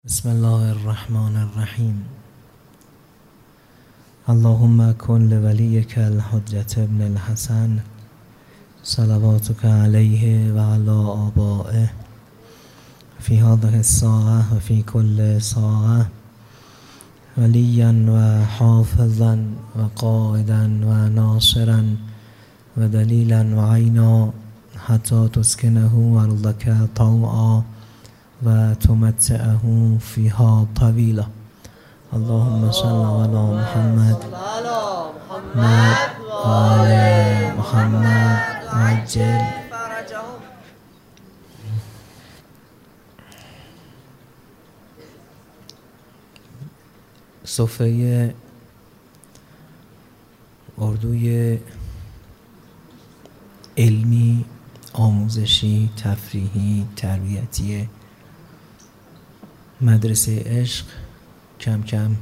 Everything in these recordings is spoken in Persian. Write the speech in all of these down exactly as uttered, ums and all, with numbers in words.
بسم الله الرحمن الرحیم. اللهم کن لولیک الحجة ابن الحسن صلواتک علیه و علی آبائه فی هذه الساعة و فی کل ساعة ولیا و حافظا و قائدا و ناصرا و دلیلا و عینا حتی تسکنه ارضک طوعا و تمتعه فیها طویلا. اللهم صل علی محمد و آل محمد عجل. صفحه اردوی علمی، آموزشی، تفریحی، تربیتی مدرسه عشق کم کم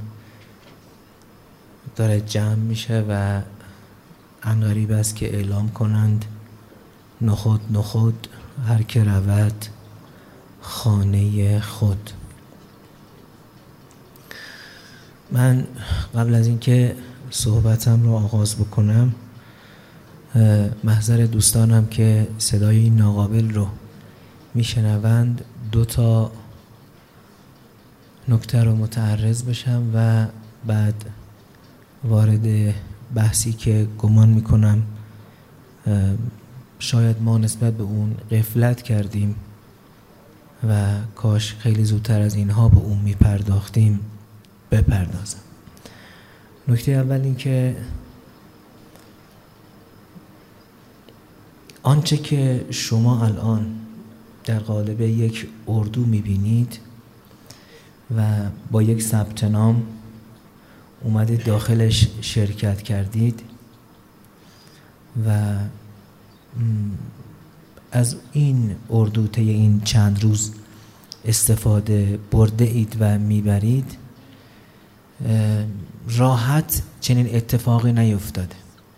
داره جمع میشه و عنقریب است که اعلام کنند نخود نخود هر که رود خانه خود. من قبل از اینکه صحبتم رو آغاز بکنم محضر دوستانم که صدای این ناقابل رو میشنوند دو تا نکته رو متعرض بشم و بعد وارد بحثی که گمان میکنم شاید ما نسبت به اون غفلت کردیم و کاش خیلی زودتر از اینها به اون میپرداختیم بپردازم. نکته اول این که آنچه که شما الان در قالب یک اردو میبینید و با یک ثبت نام اومدید داخلش شرکت کردید و از این اردو طی این چند روز استفاده برده اید و میبرید، راحت چنین اتفاقی نیفتاده.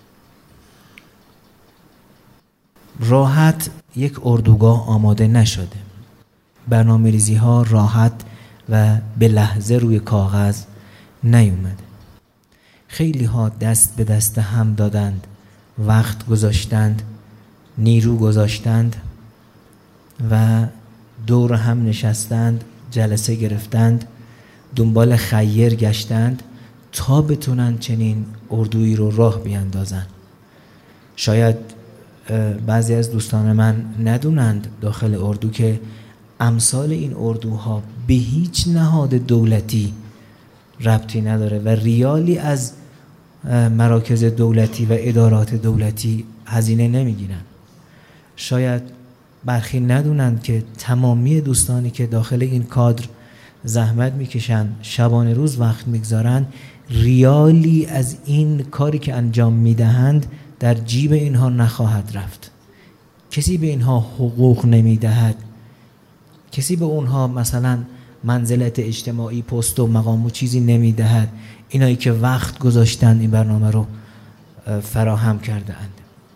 راحت یک اردوگاه آماده نشده. برنامه ریزی ها راحت و به لحظه روی کاغذ نیومده. خیلی ها دست به دست هم دادند، وقت گذاشتند، نیرو گذاشتند و دور هم نشستند، جلسه گرفتند، دنبال خیر گشتند تا بتونن چنین اردویی رو راه بیاندازن. شاید بعضی از دوستان من ندونند داخل اردو که امثال این اردوها به هیچ نهاد دولتی ربطی نداره و ریالی از مراکز دولتی و ادارات دولتی هزینه نمیگیرن. شاید برخی ندونند که تمامی دوستانی که داخل این کادر زحمت میکشن، شبانه روز وقت میگذارن، ریالی از این کاری که انجام میدهند در جیب اینها نخواهد رفت. کسی به اینها حقوق نمیدهد، کسی به اونها مثلا منزلت اجتماعی، پست و مقام و چیزی نمیدهد. اینایی که وقت گذاشتن این برنامه رو فراهم کرده اند.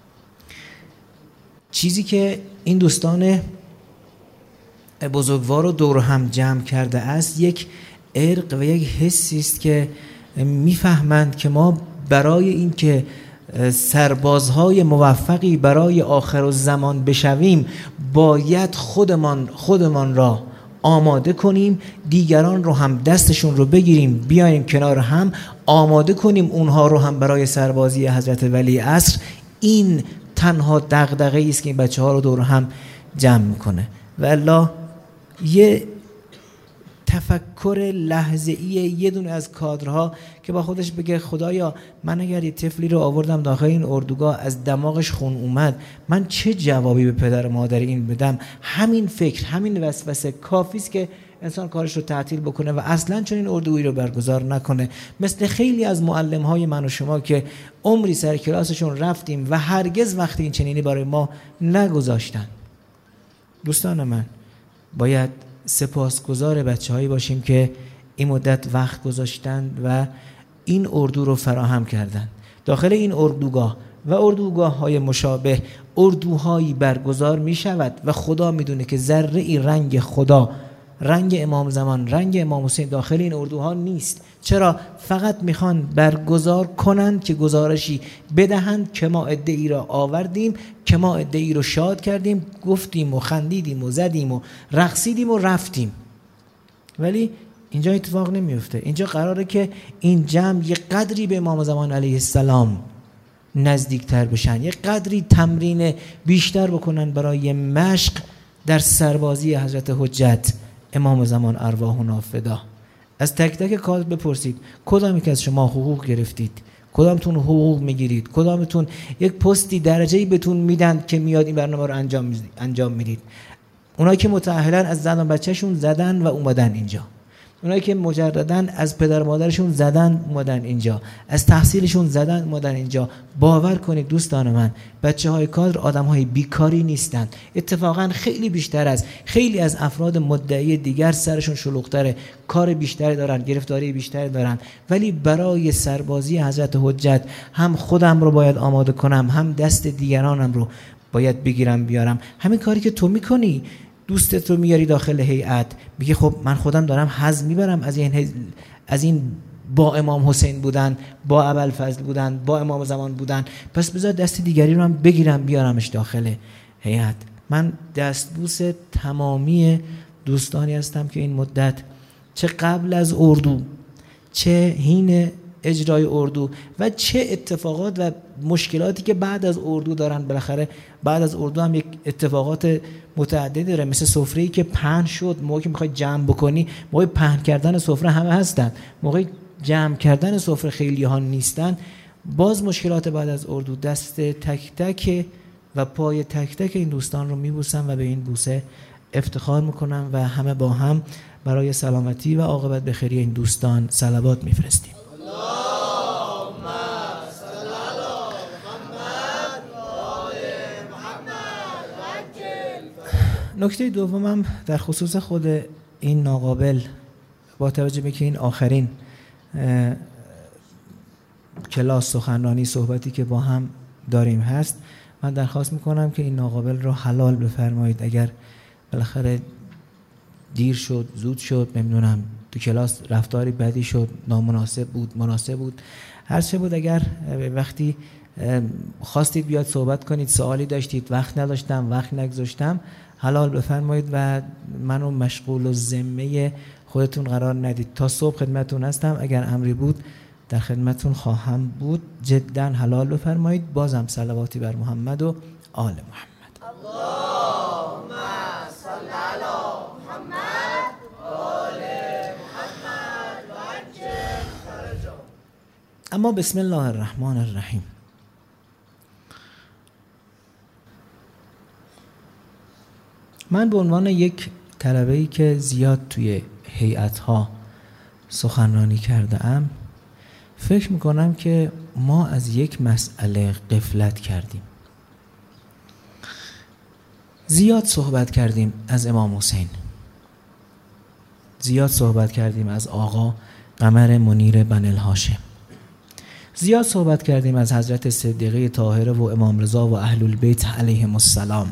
چیزی که این دوستان بزرگوار رو دور هم جمع کرده است یک ارق و یک حسی است که میفهمند که ما برای این که سربازهای موفقی برای آخرالزمان بشویم باید خودمان خودمان را آماده کنیم، دیگران رو هم دستشون رو بگیریم بیایم کنار هم آماده کنیم اونها رو هم برای سربازی حضرت ولی عصر. این تنها دغدغه‌ای است که این بچه‌ها رو دور هم جمع میکنه. والله یه تفکر لحظه‌ای یه دونه از کادرها که با خودش بگه خدایا من اگر یه طفلی رو آوردم داخل این اردوگاه از دماغش خون اومد، من چه جوابی به پدر و مادر این بدم؟ همین فکر، همین وسوسه کافی است که انسان کارش رو تعطیل بکنه و اصلاً چون این اردویی رو برگزار نکنه. مثل خیلی از معلم‌های من و شما که عمری سر کلاسشون رفتیم و هرگز وقت این چنینی برای ما نگذاشتن. دوستان من باید سپاسگزار بچه‌هایی باشیم که این مدت وقت گذاشتند و این اردو رو فراهم کردند. داخل این اردوگاه و اردوگاه‌های مشابه اردوهایی برگزار می شود و خدا میدونه که ذره ای رنگ خدا رنگ امام زمان، رنگ امام حسین داخل این اردوها نیست. چرا؟ فقط میخوان برگزار کنند که گزارشی بدهند که ما عده‌ای را آوردیم، که ما عده‌ای رو شاد کردیم، گفتیم و خندیدیم و زدیم و رقصیدیم و رفتیم. ولی اینجا اتفاق نمیفته. اینجا قراره که این جمع یه قدری به امام زمان علیه السلام نزدیکتر بشن، یه قدری تمرین بیشتر بکنن برای مشق در سربازی حضرت حجت امام زمان ارواحنا فدا. از تک تک کار بپرسید کدام یک از شما حقوق گرفتید، کدامتون حقوق میگیرید، کدامتون یک پستی درجه‌ای بهتون میدن که میاد این برنامه رو انجام انجام میدید. اونایی که متأهلن از زن و بچه‌شون زدن و اومدن اینجا، اونایی که مجردن از پدر و مادرشون زدن اومدن اینجا، از تحصیلشون زدن اومدن اینجا. باور کنید دوستان من، بچه‌های کادر آدم‌های بیکاری نیستند. اتفاقا خیلی بیشتر از خیلی از افراد مدعی دیگر سرشون شلوغ‌تره، کار بیشتری دارن، گرفتاری بیشتری دارن، ولی برای سربازی حضرت حجت هم خودم رو باید آماده کنم، هم دست دیگرانم رو باید بگیرم بیارم. همین کاری که تو می‌کنی، دوستت رو میاری داخل هیئت، میگه خب من خودم دارم حظ میبرم از این از این با امام حسین بودن، با ابوالفضل بودن، با امام زمان بودن، پس بذار دست دیگری رو هم بگیرم بیارمش داخل هیئت. من دستبوس تمامی دوستانی هستم که این مدت چه قبل از اردو، چه حین اجرای اردو و چه اتفاقات و مشکلاتی که بعد از اردو دارن. بالاخره بعد از اردو هم یک اتفاقات متعددی داره، مثل سفره‌ای که پهن شد، موقعی که میخوای جمع بکنی، موقع پهن کردن سفره همه هستن، موقع جمع کردن سفره خیلی ها نیستن. باز مشکلات بعد از اردو. دست تک تک و پای تک تک این دوستان رو میبوسم و به این بوسه افتخار میکنم و همه با هم برای سلامتی و عاقبت بخیری این دوستان صلوات میفرستیم. نکته دومم در خصوص خود این ناقابل، با توجه به که این آخرین کلاس سخنرانی صحبتی که با هم داریم هست، من درخواست میکنم که این ناقابل رو حلال بفرمایید. اگر بالاخره دیر شد، زود شد، نمیدونم تو کلاس رفتاری بدی شد، نامناسب بود، مناسب بود، هر چه بود، اگر وقتی خواستید بیاد صحبت کنید، سوالی داشتید، وقت نداشتم، وقت نگذاشتم، حلال بفرمایید و منو مشغول و ذمه خودتون قرار ندید. تا صبح خدمتون هستم، اگر امری بود در خدمتون خواهم بود. جدا حلال بفرمایید. بازم صلواتی بر محمد و آل محمد. اللهم صل علی محمد و آل محمد و عجل فرجهم. اما بسم الله الرحمن الرحیم. من به عنوان یک طلبه‌ای که زیاد توی هیئت‌ها سخنرانی کرده ام، فکر میکنم که ما از یک مسئله غفلت کردیم. زیاد صحبت کردیم از امام حسین، زیاد صحبت کردیم از آقا قمر منیر بن الهاشم، زیاد صحبت کردیم از حضرت صدیقه طاهره و امام رضا و اهل البیت علیهم السلام.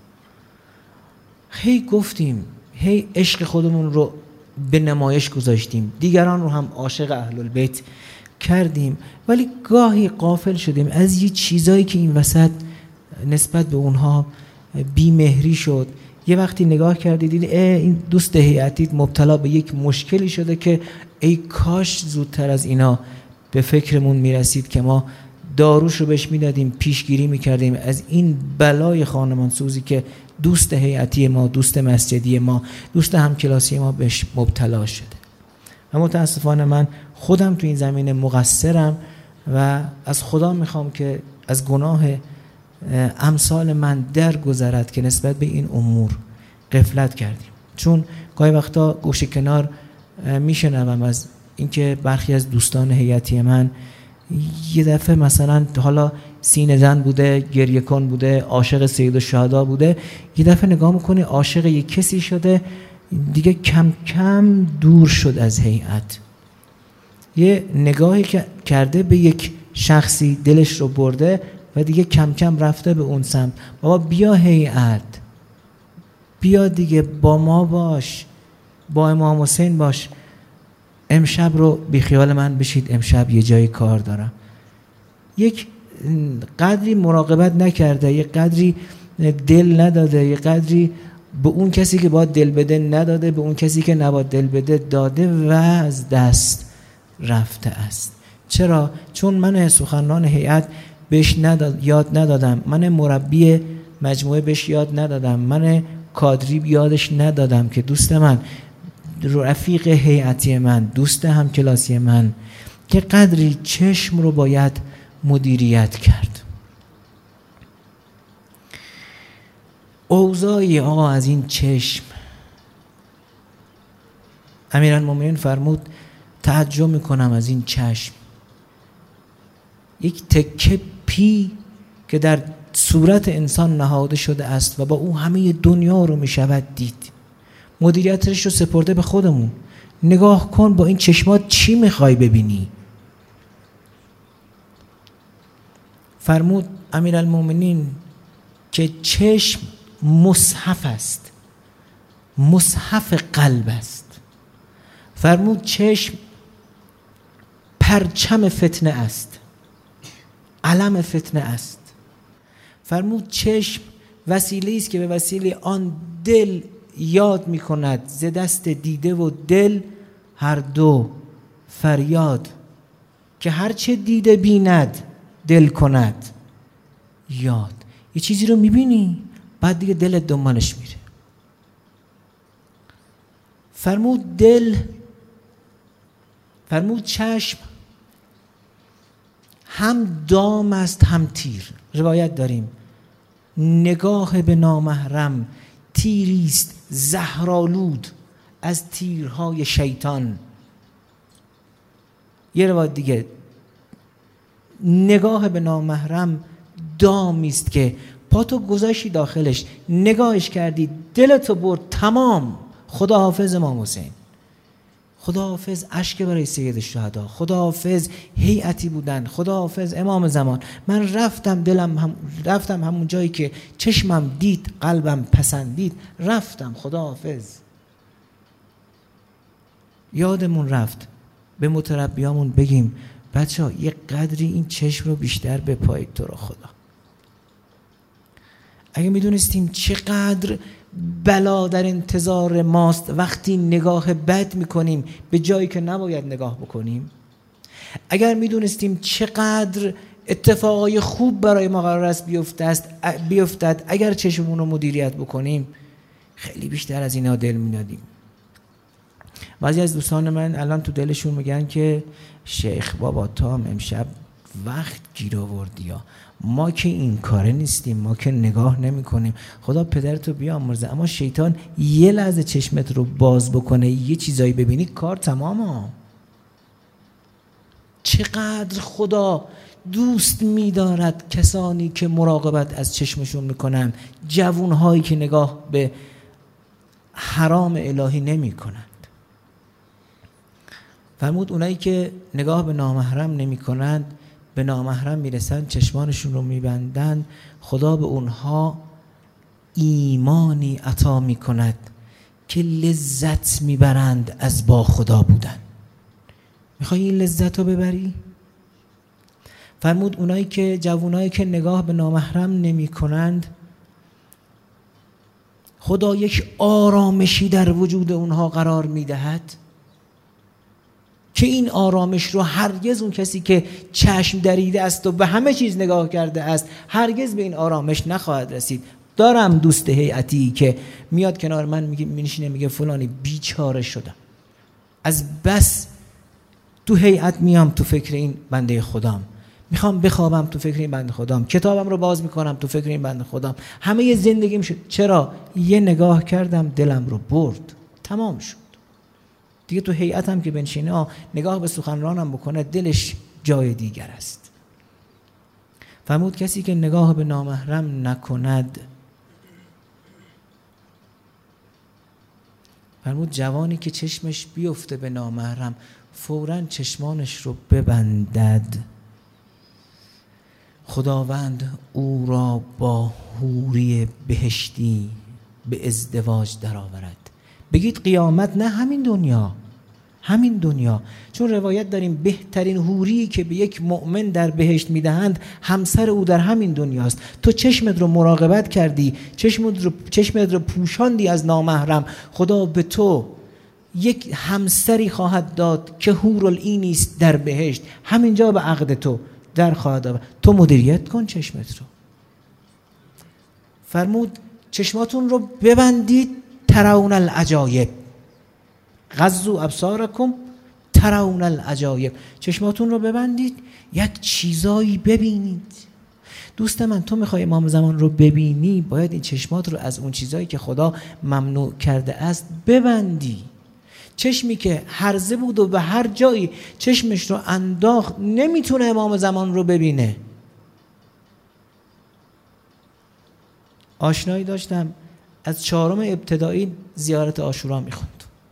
هی گفتیم، هی عشق خودمون رو به نمایش گذاشتیم، دیگران رو هم عاشق اهل البیت کردیم، ولی گاهی غافل شدیم از یه چیزایی که این وسط نسبت به اونها بیمهری شد. یه وقتی نگاه کردید دیدید این دوست هیئتیت مبتلا به یک مشکلی شده که ای کاش زودتر از اینا به فکرمون میرسید که ما داروش رو بهش میدادیم، پیشگیری میکردیم از این بلای خانمانسوزی که دوست هیئتی ما، دوست مسجدی ما، دوست همکلاسی ما بهش مبتلا شده. و متاسفانه من خودم تو این زمینه مقصرم و از خدا میخوام که از گناه امثال من درگذرد که نسبت به این امور غفلت کردیم. چون گاهی وقتا گوشه کنار میشنوم از اینکه برخی از دوستان هیئتی من یه دفعه مثلا حالا سینه زن بوده، گریه کن بوده، عاشق سید الشهدا بوده، یه دفعه نگاه میکنی عاشق یک کسی شده، دیگه کم کم دور شد از هیئت. یه نگاهی که کرده به یک شخصی دلش رو برده و دیگه کم کم رفته به اون سمت. بابا بیا هیئت، بیا دیگه با ما باش، با امام حسین باش، امشب رو بی خیال من بشید، امشب یه جای کار دارم. یک قدری مراقبت نکرده، یک قدری دل نداده، یک قدری به اون کسی که باید دل بده نداده، به اون کسی که نباید دل بده داده و از دست رفته است. چرا؟ چون من سخنران هیئت بهش نداد، یاد ندادم، من مربی مجموعه بهش یاد ندادم، من کادری یادش ندادم که دوست من، رفیق هیئتی من، دوست همکلاسی من، که قدری چشم رو باید مدیریت کرد. اوضاعی آقا از این چشم، امیرالمومنین فرمود تعجب میکنم از این چشم، یک تکه پی که در صورت انسان نهاده شده است و با او همه دنیا رو میشود دید. مدیریتش رو سپرده به خودمون. نگاه کن با این چشمات چی میخوای ببینی؟ فرمود امیرالمومنین که چشم مصحف است، مصحف قلب است. فرمود چشم پرچم فتنه است، علم فتنه است. فرمود چشم وسیله است که به وسیله آن دل یاد می کند ز دست دیده و دل هر دو فریاد، که هرچه دیده بیند دل کند یاد. یه چیزی رو میبینی بعد دیگه دلت دنبالش میره. فرمود دل، فرمود چشم هم دام است هم تیر. روایت داریم نگاه به نامحرم تیریست زهرآلود از تیرهای شیطان. یه روایت دیگه نگاه به نامحرم دامی است که پاتو گذاشتی داخلش، نگاهش کردی، دلتو برد، تمام. خدا حافظ امام حسین، خدا حافظ اشک برای سید الشهدا، خدا حافظ هیئتی بودن، خدا حافظ امام زمان. من رفتم دلم هم رفتم همون جایی که چشمم دید، قلبم پسندید، رفتم. خدا حافظ. یادمون رفت به متربیامون بگیم بچه ها یه قدری این چشم رو بیشتر بپایید تو رو خدا. اگه میدونستیم چقدر بلا در انتظار ماست وقتی نگاه بد میکنیم به جایی که نباید نگاه بکنیم، اگر میدونستیم چقدر اتفاقای خوب برای ما قرار است بیفتد اگر چشممون رو مدیریت بکنیم، خیلی بیشتر از اینا دل میدادیم. بعضی از دوستان من الان تو دلشون میگن که شیخ بابا تا امشب وقت گیر آوردی، یا ما که این کاره نیستیم، ما که نگاه نمی کنیم. خدا پدرتو بیامرزه، اما شیطان یه لحظه چشمت رو باز بکنه یه چیزایی ببینی کار تمام. چقدر خدا دوست می‌دارد کسانی که مراقبت از چشمشون میکنن، جوانهایی که نگاه به حرام الهی نمی کنند. فرمود اونایی که نگاه به نامحرم نمی کنند به نامحرم میرسن، چشمانشون رو میبندن، خدا به اونها ایمانی عطا میکند که لذت میبرند از با خدا بودن. میخوای این لذت رو ببری؟ فرمود اونایی که جوانایی که نگاه به نامحرم نمی کنند، خدا یک آرامشی در وجود اونها قرار میدهد که این آرامش رو هرگز اون کسی که چشم دریده است و به همه چیز نگاه کرده است هرگز به این آرامش نخواهد رسید. دارم دوست هیئتی که میاد کنار من میگه، میشینه میگه فلانی بیچاره شدم، از بس تو هیئت میام تو فکر این بنده خدام، میخوام بخوابم تو فکر این بنده خدام، کتابم رو باز میکنم تو فکر این بنده خدام، همه زندگیم شد. چرا؟ یه نگاه کردم دلم رو برد، تمام شد. دیگه تو هیئت هم که بنشینه نگاه به سخنرانم بکنه دلش جای دیگر است. فرمود کسی که نگاه به نامحرم نکند، فرمود جوانی که چشمش بیفته به نامحرم فوراً چشمانش رو ببندد، خداوند او را با حوری بهشتی به ازدواج درآورد. بگید قیامت نه، همین دنیا، همین دنیا. چون روایت داریم بهترین حوری که به یک مؤمن در بهشت میدهند همسر او در همین دنیاست. تو چشمت رو مراقبت کردی، چشمت رو چشمت رو پوشاندی از نامحرم، خدا به تو یک همسری خواهد داد که حورالعینی است در بهشت، همینجا به عقد تو در خواهد آورد. تو مدیریت کن چشمت رو. فرمود چشماتون رو ببندید، ترون العجایب، غضوا ابصارکم ترون العجایب. چشماتون رو ببندید، یک چیزایی ببینید. دوست من، تو میخوای امام زمان رو ببینی، باید این چشمات رو از اون چیزایی که خدا ممنوع کرده است ببندی. چشمی که هرزه بود و به هر جایی چشمش رو انداخت نمیتونه امام زمان رو ببینه. آشنایی داشتم از چهارم ابتدایی زیارت عاشورا میخوند.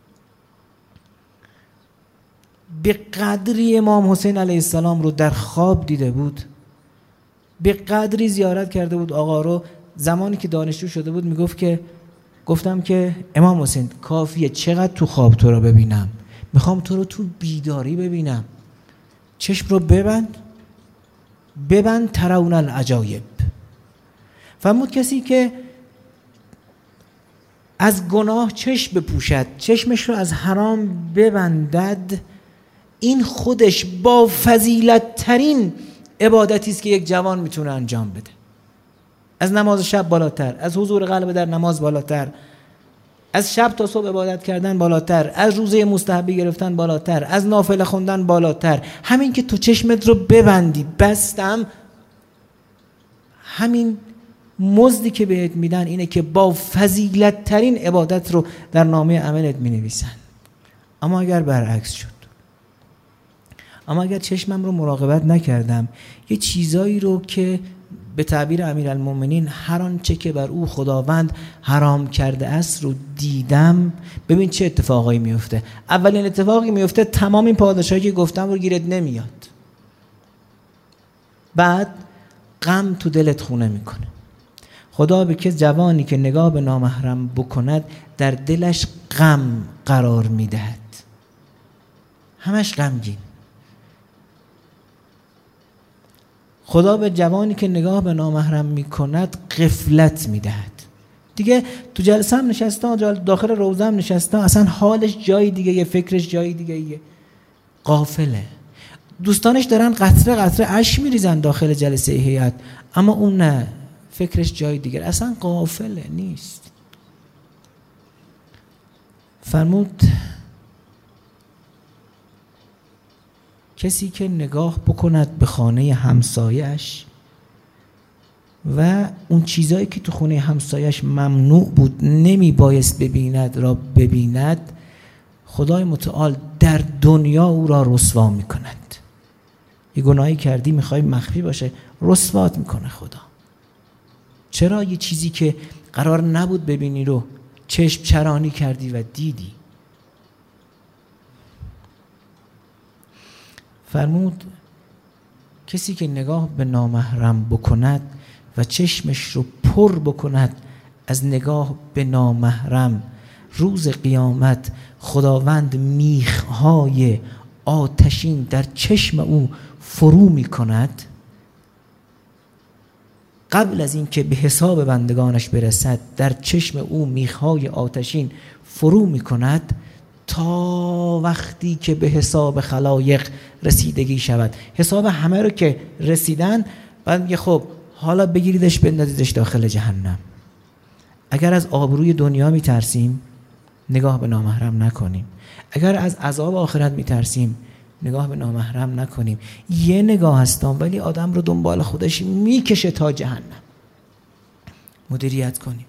به قدری امام حسین علیه السلام رو در خواب دیده بود، به قدری زیارت کرده بود آقا رو. زمانی که دانشجو شده بود میگفت که گفتم که امام حسین کافیه چقدر تو خواب تو رو ببینم، میخوام تو رو تو بیداری ببینم. چشم رو ببند، ببند ترون العجایب. فرمود کسی که از گناه چشم بپوشد، چشمش رو از حرام ببندد، این خودش با فضیلت ترین عبادتی است که یک جوان میتونه انجام بده. از نماز شب بالاتر، از حضور قلب در نماز بالاتر، از شب تا صبح عبادت کردن بالاتر، از روزه مستحبی گرفتن بالاتر، از نافله خوندن بالاتر. همین که تو چشمت رو ببندی، بستم، همین مزدی که بهت میدن اینه که با فضیلت ترین عبادت رو در نامه عملت می نویسن. اما اگر برعکس شد، اما اگر چشمم رو مراقبت نکردم، یه چیزایی رو که به تعبیر امیرالمومنین هر آنچه که بر او خداوند حرام کرده است رو دیدم، ببین چه اتفاقایی میفته. اولین اتفاقی میفته تمام این پاداشایی که گفتم رو گیرت نمیاد. بعد غم تو دلت خونه میکنه. خدا به که جوانی که نگاه به نامحرم بکند در دلش غم قرار میدهد، همش غمگین. خدا به جوانی که نگاه به نامحرم میکند غفلت میدهد. دیگه تو جلسه هم نشسته، داخل روزه هم نشسته، اصلا حالش جای دیگه، یه فکرش جای دیگه، یه غافله. دوستانش دارن قطره قطره اشک میریزن داخل جلسه هیئت، اما اون نه، فکرش جای دیگه، اصلا غافله، نیست. فرمود کسی که نگاه بکند به خانه همسایش و اون چیزایی که تو خونه همسایش ممنوع بود نمی بایست ببیند را ببیند، خدای متعال در دنیا او را رسوا می کند. یه گناهی کردی میخوای مخفی باشه، رسوات میکنه خدا. چرا یه چیزی که قرار نبود ببینی رو چشم چرانی کردی و دیدی؟ فرمود کسی که نگاه به نامحرم بکند و چشمش رو پر بکند از نگاه به نامحرم، روز قیامت خداوند میخهای آتشین در چشم او فرو می کند. قبل از این که به حساب بندگانش برسد در چشم او میخهای آتشین فرو می کند تا وقتی که به حساب خلایق رسیدگی شود. حساب همه رو که رسیدن، بعد میگه خب حالا بگیریدش بندازیدش داخل جهنم. اگر از آبروی دنیا میترسیم نگاه به نامحرم نکنیم، اگر از عذاب آخرت میترسیم نگاه به نامحرم نکنیم. یه نگاه هستم ولی آدم رو دنبال خودش میکشه تا جهنم. مدیریت کنیم.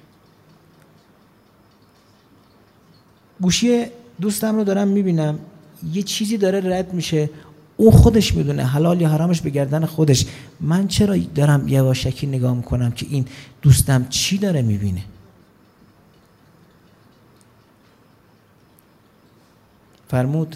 گوشی دوستم رو دارم میبینم یه چیزی داره رد میشه، اون خودش میدونه حلال یا حرامش به گردن خودش. من چرا دارم یواشکی نگاه میکنم که این دوستم چی داره میبینه؟ فرمود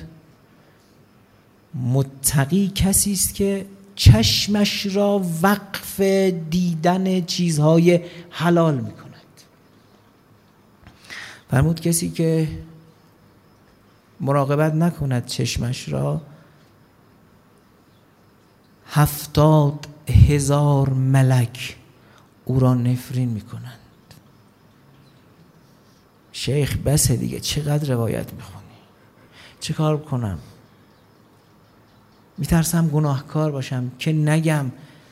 متقی کسی است که چشمش را وقف دیدن چیزهای حلال میکند. فرمود کسی که مراقبت نکند چشمش را، هفتاد هزار ملک او را نفرین میکنند. شیخ بسه دیگه، چقدر روایت میخونی؟ چه کار کنم؟ میترسم گناهکار باشم که نگم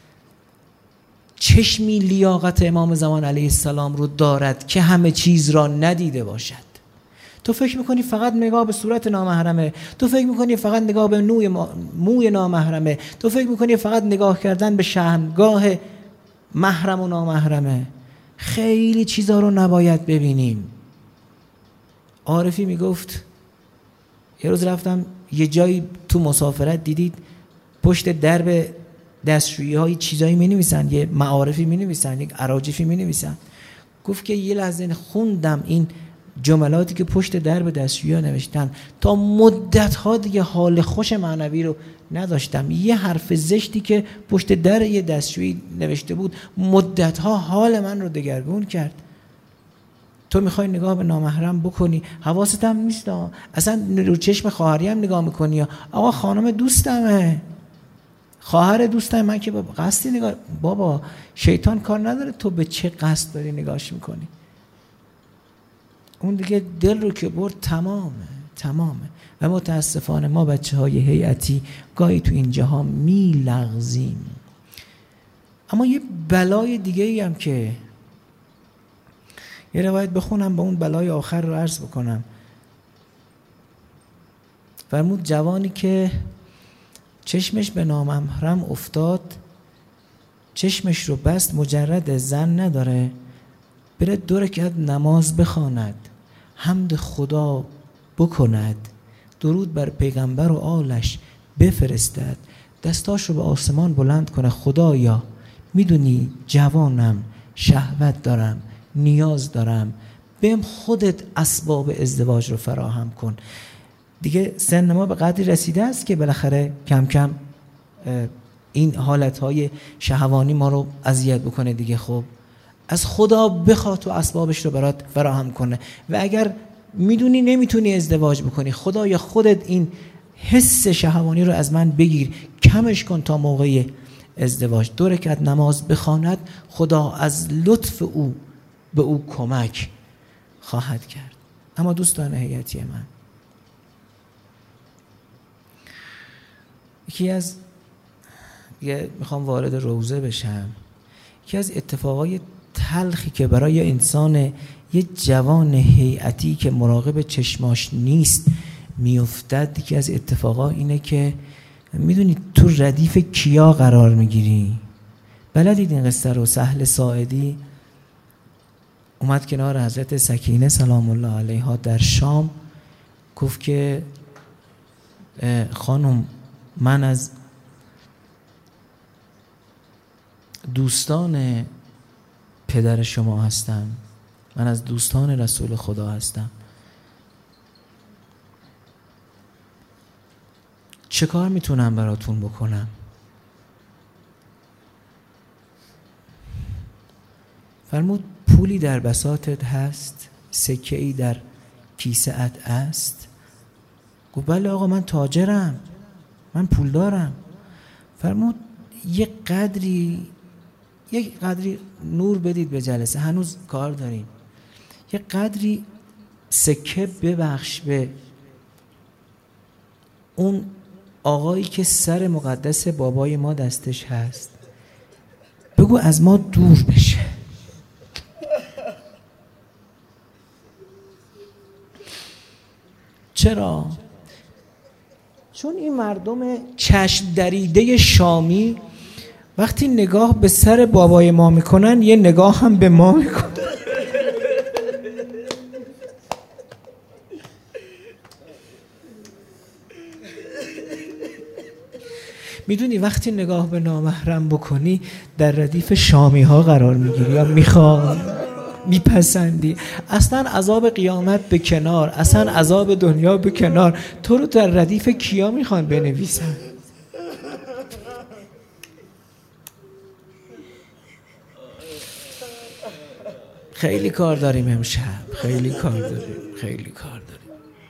چشمی لیاقت امام زمان علیه السلام رو دارد که همه چیز را ندیده باشد. تو فکر میکنی فقط نگاه به صورت نامحرمه، تو فکر میکنی فقط نگاه به نوی موی نامحرمه، تو فکر میکنی فقط نگاه کردن به شحمگاه محرم و نامحرمه. خیلی چیزا رو نباید ببینیم. عارفی میگفت، یه روز رفتم یه جایی تو مسافرت، دیدید پشت درب دستشویی های چیزایی می نویسن، یه معارفی می نویسن، یک اراجیفی می نویسن. گفت که یه لحظه خوندم این جملاتی که پشت درب دستشویی ها نوشتن، تا مدت ها دیگه حال خوش معنوی رو نداشتم. یه حرف زشتی که پشت در یه دستشویی نوشته بود مدت ها حال من رو دگرگون کرد. تو میخوای نگاه به نامحرم بکنی، حواست هم نیست، اصلا رو چشم خواهری هم نگاه میکنی، آقا خانم دوستمه، خواهر دوستم، من که با قصدی نگاه. بابا شیطان کار نداره تو به چه قصد داری نگاهش میکنی. اون دیگه دل رو که برد تمامه تمامه. و متاسفانه ما بچه های هیئتی گاهی تو اینجاها میلغزیم. اما یه بلای دیگه ای هم که یه روایت بخونم با اون بلای آخر رو عرض بکنم. فرمود جوانی که چشمش به نامحرم افتاد، چشمش رو بست، مجرد زن نداره، بره دو رکعت نماز بخواند، حمد خدا بکند، درود بر پیغمبر و آلش بفرستد، دستاش رو به آسمان بلند کنه، خدایا میدونی جوانم، شهوت دارم، نیاز دارم، بهم خودت اسباب ازدواج رو فراهم کن. دیگه سن ما به قدری رسیده است که بالاخره کم کم این حالتهای شهوانی ما رو اذیت بکنه دیگه. خب از خدا بخواه تو اسبابش رو برات فراهم کنه. و اگر میدونی نمیتونی ازدواج بکنی، خدایا خودت این حس شهوانی رو از من بگیر، کمش کن تا موقع ازدواج. دو رکعت نماز بخواند، خدا از لطف او به او کمک خواهد کرد. اما دوستان هیئتی من، یکی از یه میخوام وارد روزه بشم، یکی از اتفاقای تلخی که برای انسان یه جوان هیئتی که مراقب چشماش نیست میافتد، یکی از اتفاقا اینه که میدونید تو ردیف کیا قرار میگیری؟ بلدید این قصه رو؟ سهل ساعدی اومد کنار حضرت سکینه سلام الله علیها در شام، گفت که خانم من از دوستان پدر شما هستم، من از دوستان رسول خدا هستم، چه کار میتونم براتون بکنم؟ فرمود پولی در بساطت هست؟ سکه ای در کیسه ات است؟ گفت بله آقا من تاجرم، من پول دارم. فرمود یک قدری یک قدری نور بدید به جلسه، هنوز کار داریم، یک قدری سکه ببخش به اون آقایی که سر مقدس بابای ما دستش هست، بگو از ما دور بشه. چرا؟ چون این مردم چشم دریده شامی وقتی نگاه به سر بابای ما میکنن یه نگاه هم به ما میکنن. میدونی وقتی نگاه به نامحرم بکنی در ردیف شامی ها قرار میگیری یا میخوای میپسندی. اصلا عذاب قیامت به کنار، اصلا عذاب دنیا به کنار، تو رو در ردیف کیا میخوان بنویسن؟ خیلی کار داریم امشب، خیلی کار داریم، خیلی کار داریم.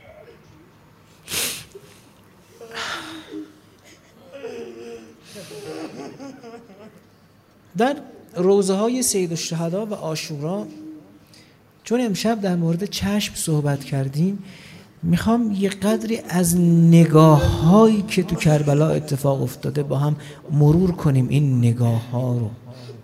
در روزه های سید الشهدا و عاشورا، چون امشب در مورد چشم صحبت کردیم، میخوام یه قدری از نگاه هایی که تو کربلا اتفاق افتاده با هم مرور کنیم. این نگاه ها رو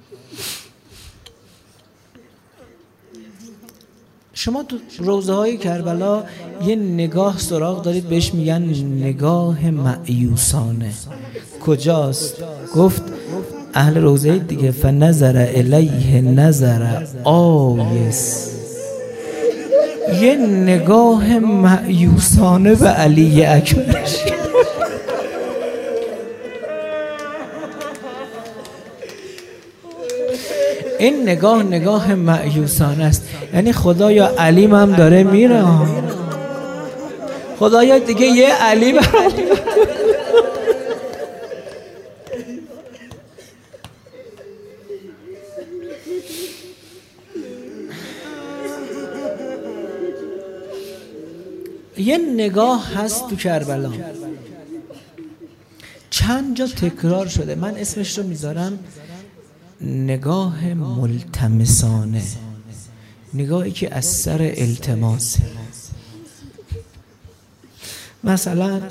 شما تو روزه های کربلا یه نگاه سراغ دارید بهش میگن نگاه مأیوسانه. کجاست؟ گفت اهل روزه دیگه فنظر الیه نظر آیس، یه نگاه مأیوسانه به علی اکبر. این نگاه نگاه مأیوسانه است، یعنی خدایا علیم هم داره میره، خدایا دیگه یه علی برام. یه نگاه هست تو کربلا، چند جا تکرار شده، من اسمش رو میذارم نگاه ملتمسانه، نگاهی که از سر التماسه. مثلا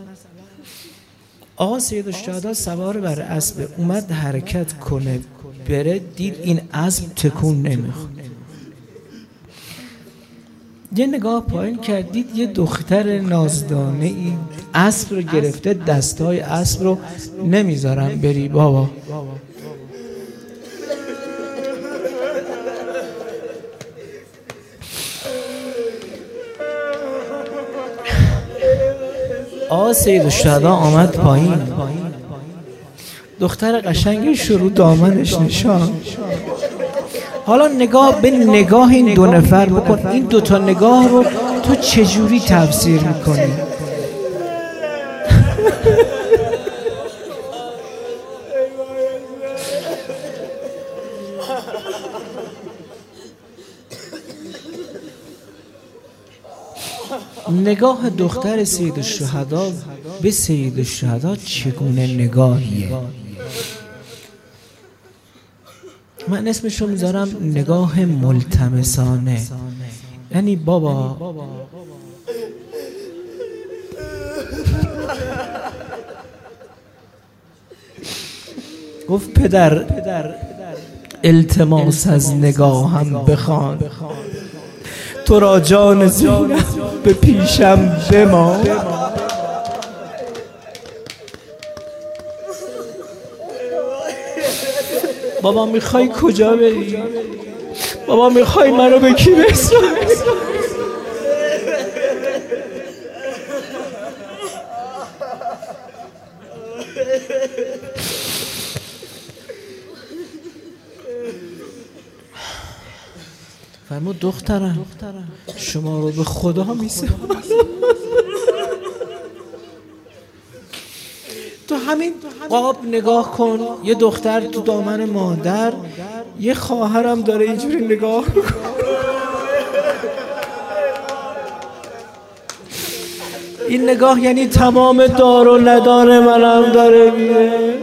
آقا سید الشهدا سوار بر اسب اومد حرکت کنه بره، دید این اسب تکون نمیخواد، یه نگاه پایین کردید یه دختر نازدانه ای اسب رو گرفته، دستای اسب رو نمیذارم بری بابا. آقا سید الشهدا آمد پایین، دختر قشنگی شروع دامنش نشان. حالا نگاه به نگاه این دو نفر بکن، این دوتا نگاه رو تو چجوری تفسیر میکنی؟ نگاه دختر سید الشهدا به سید الشهدا چگونه نگاهیه؟ من اسمش رو میذارم نگاه ملتمسانه، یعنی بابا گفت پدر التماس از نگاهم بخوان، تو را جان زینب به پیشم بمان. بابا میخوای کجا بری؟ بابا میخوای منو به کی برسونی؟ فرمود دخترم شما رو به خدا میسپارم، تو همین قاب نگاه کن، یه دختر تو دامن مادر، یه خواهرم داره اینجوری نگاه کن. این نگاه یعنی تمام دار و ندار منم داره میره.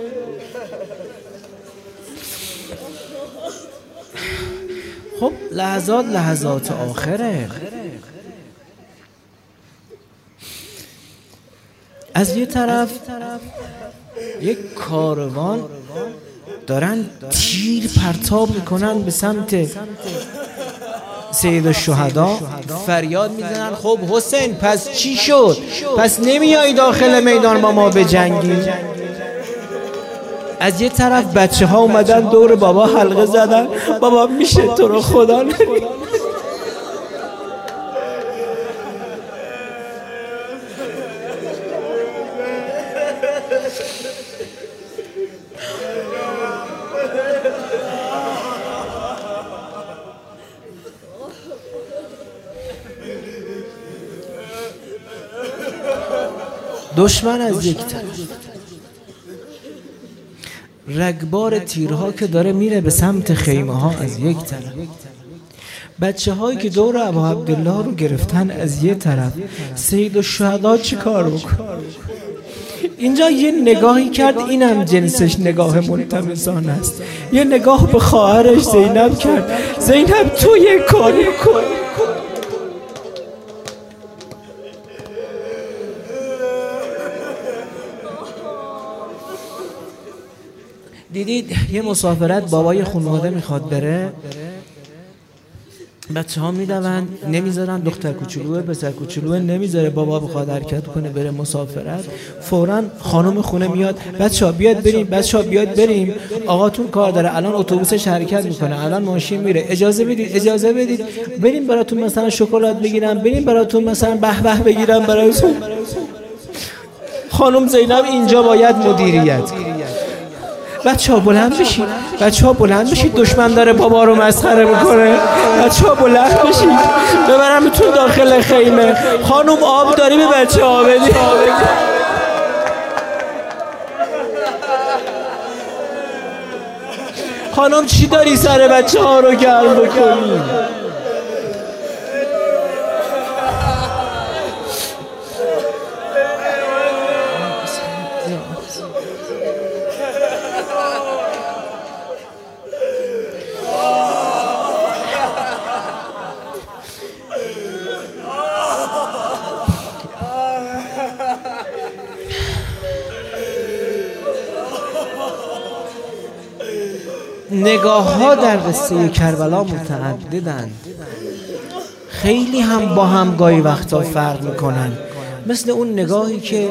خب لحظات لحظات آخره. از یه طرف یک کاروان دارن تیر پرتاب میکنن به سمت سید الشهدا، فریاد میزنن خب حسین پس چی شد؟ پس نمیایی داخل میدان با ما بجنگی؟ از یه طرف بچه ها اومدن دور بابا حلقه زدن، بابا میشه تو رو خدا نمی دشمن از یک طرف، رگبار تیرها که داره میره به سمت خیمه ها از یک طرف، بچه هایی که دور ابا عبدالله رو گرفتن از یه طرف، سید الشهدا چی کار بکن؟ اینجا یه نگاهی کرد، اینم جنسش نگاه ملتمسانه است. یه نگاه به خواهرش زینب کرد، زینب تو یه کاری کن. دیدید یه مسافرت بابای خانواده میخواد بره، بچه ها میدون نمیذارن، دختر کوچولوه پسر کوچولوه نمیذاره بابا بخواد حرکت کنه بره مسافرت، فوراً خانم خونه میاد، بچه ها بیاد بریم، بچه ها بیاد بریم، آقاتون کار داره، الان اتوبوسش حرکت میکنه، الان ماشین میره، اجازه بدید اجازه بدید بریم براتون مثلا شکلات بگیرم، بریم براتون مثلا به به بگیرم براتون. خانم زینب اینجا باید مدیریت. بچه ها بلند بشید، بچه ها بلند بشید، دشمن داره بابا رو مسخره میکنه، بچه ها بلند بشید ببرمتون داخل خیمه. خانم آب داری به بچه ها بدی. خانم چی داری سر بچه ها رو گرم بکنی؟ نگاه ها در قصه کربلا متعددند، خیلی هم با هم گاهی وقتا فرق میکنن. مثل اون نگاهی که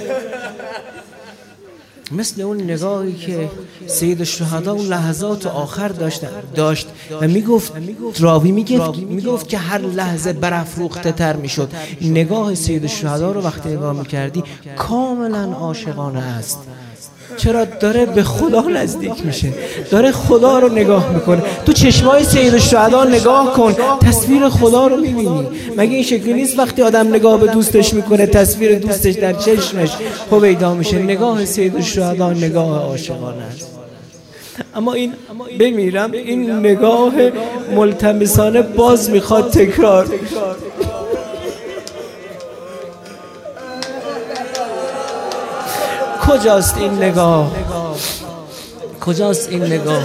مثل اون نگاهی که سید الشهدا اون لحظات آخر داشت داشت و میگفت، راوی میگفت میگفت که هر لحظه برافروخته تر میشد. نگاه سید الشهدا رو وقتی نگاه میکردی کاملا عاشقانه است. چرا؟ داره به خدا نزدیک میشه، داره خدا رو نگاه میکنه. تو چشمای سید الشهدا نگاه کن، تصویر خدا رو میبینی. مگه این شکلی نیست وقتی آدم نگاه به دوستش میکنه تصویر دوستش در چشمش هویدا میشه؟ نگاه سید الشهدا نگاه عاشقانه است. اما این بمیرم این نگاه ملتمسانه باز میخواد تکرار. کجاست این نگاه؟ کجاست این نگاه؟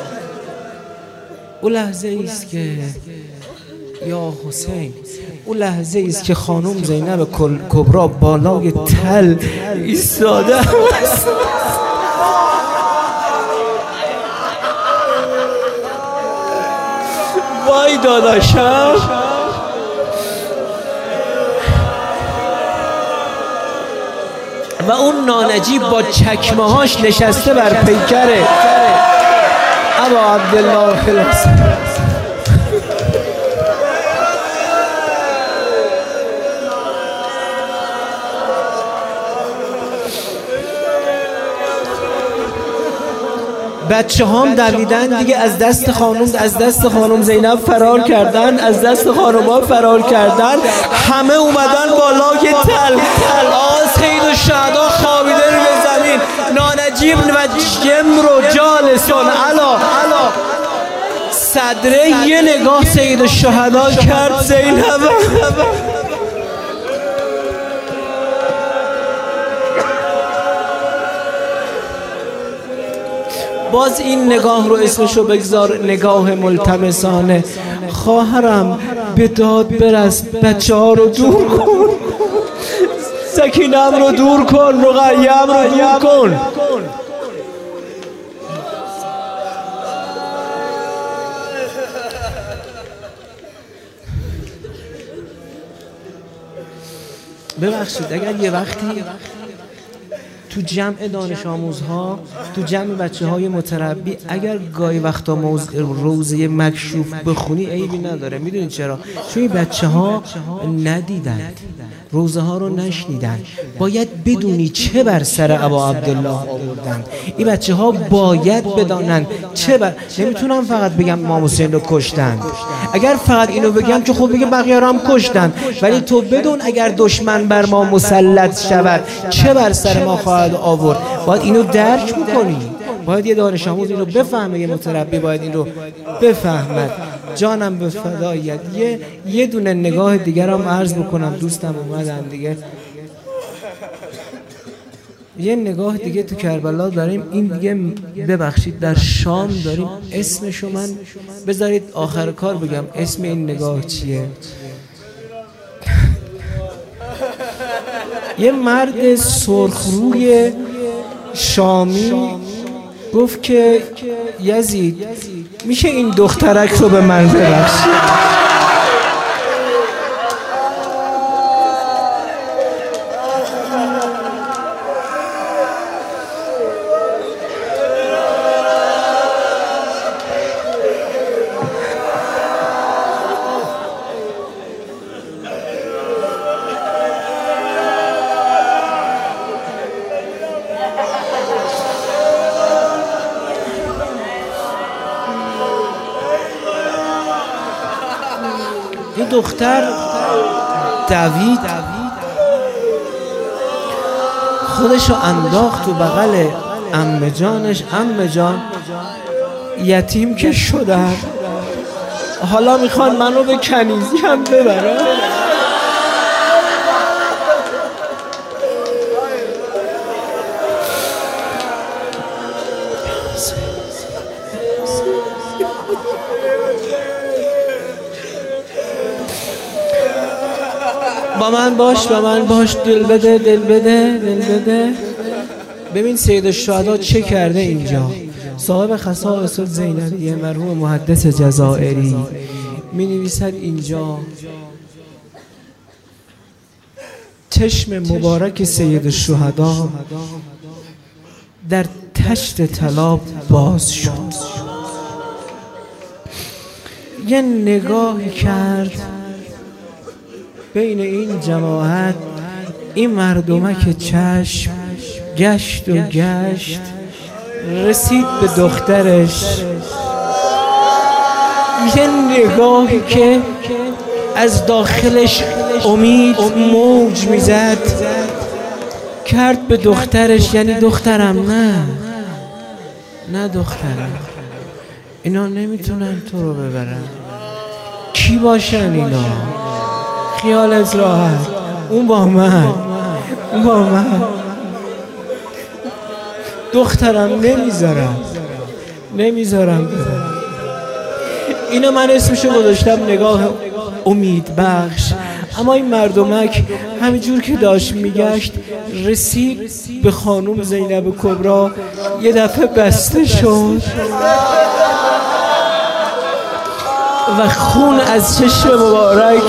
او لحظه است که یا حسین، او لحظه است که خانم زینب کبرا بالای تل ایستاده است. وای داداشم، و اون نانجیب با چکمه هاش نشسته بر پیکره ابا عبدالله خلاص. بچه هم دویدن دیگه، از دست خانم از دست خانم زینب فرار کردن، از دست خانوما فرار کردن، همه اومدن بالای تل. آقا سید الشهدا خوابیده روی زمین، نانجیب و جمر و جالسون علا صدره. یه نگاه سید الشهدا کرد زینب، باز این نگاه رو اسمشو بگذار نگاه ملتمسانه. خواهرم به داد برس، بچه ها رو دور کن، سکینم رو دور کن، رقیم رو دور کن. ببخشید اگر یه وقتی تو جمع دانش آموزها، تو جمع بچه های متربی، اگر گاهی وقتا روزه مکشوف بخونی عیبی نداره. میدونید چرا؟ چون این بچه ها ندیدن، روزه ها رو نشنیدن. باید بدونی چه بر سر ابا عبدالله آوردن. این بچه ها باید بدانن چه بر... نمیتونم فقط بگم امام حسین رو کشتن. اگر فقط اینو بگم که خب بگه بقیه رو هم کشتن، ولی تو بدون اگر دشمن بر ما مسلط شود چه بر سر ما خواهد آورد. باید اینو درک بکنی، باید یه دانش آموز این رو بفهمه، یه متربی باید این رو بفهمد. جانم به فدایت. یه یه دونه نگاه دیگر هم عرض بکنم، دوستم اومدن دیگه. یه نگاه دیگه تو کربلا داریم، این دیگه ببخشید در شام داریم. اسمشو من بذارید آخر کار بگم اسم این نگاه چیه. یه مرد سرخروی شامی گفت که یزید میشه این دخترک رو به من ببخشی؟ این دختر دوید خودشو انداخت تو بغل عمه جانش. عمه جان یتیم که شدن، حالا میخوان منو به کنیزی هم ببرن. با من باش، با من باش، دل بده، دل بده، دل بده. ببین سید الشهدا چه کرده اینجا. صاحب خصائص الزینبیه مرحوم محدث جزائری می نویسد اینجا چشم مبارک سید الشهدا در تشت طلا باز شد. یه نگاهی کرد بین این جماعت، این مردمک چشم گشت و گشت، رسید به دخترش. یه نگاهی که از داخلش امید موج میزد کرد به دخترش. یعنی دخترم نه نه دخترم، اینا نمیتونن تو رو ببرن. کی باشن اینا؟ خیال از راحت، اون با من، اون با من. دخترم نمیذارم نمیذارم اینو من اسمشو گذاشتم نگاه امید بخش. اما این مردمک همینجور که داشت میگشت رسید به خانوم زینب کبرا. یه دفعه بسته شد و خون از چشم مبارک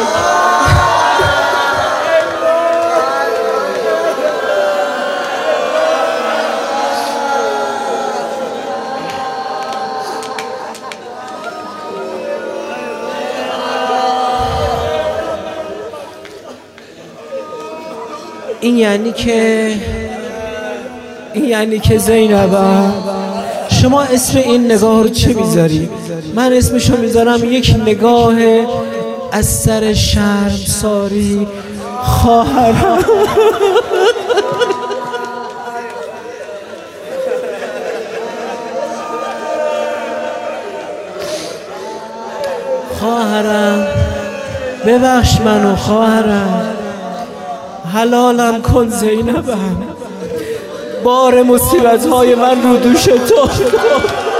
این یعنی که این یعنی که زینبم شما اسم این نگاه رو چه میذاری؟ من اسمشو میذارم یک نگاه از سر شرمساری. خواهرم خواهرم ببخش منو، خواهرم حلالم کن زینبم، بار مصیبت های من رو دوش تو.